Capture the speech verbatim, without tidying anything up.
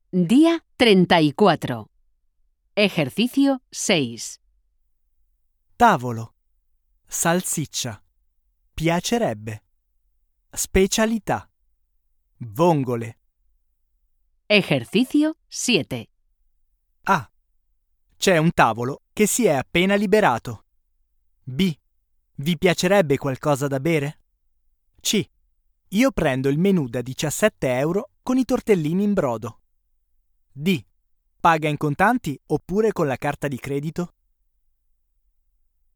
Día treinta y cuatro. Ejercicio seis. Tavolo. Salsiccia. Piacerebbe. Specialità. Vongole. Ejercicio siete. A. C'è un tavolo che si è appena liberato. B. Vi piacerebbe qualcosa da bere? C. Io prendo il menù da diciassette euro con i tortellini in brodo. D. Paga in contanti oppure con la carta di credito?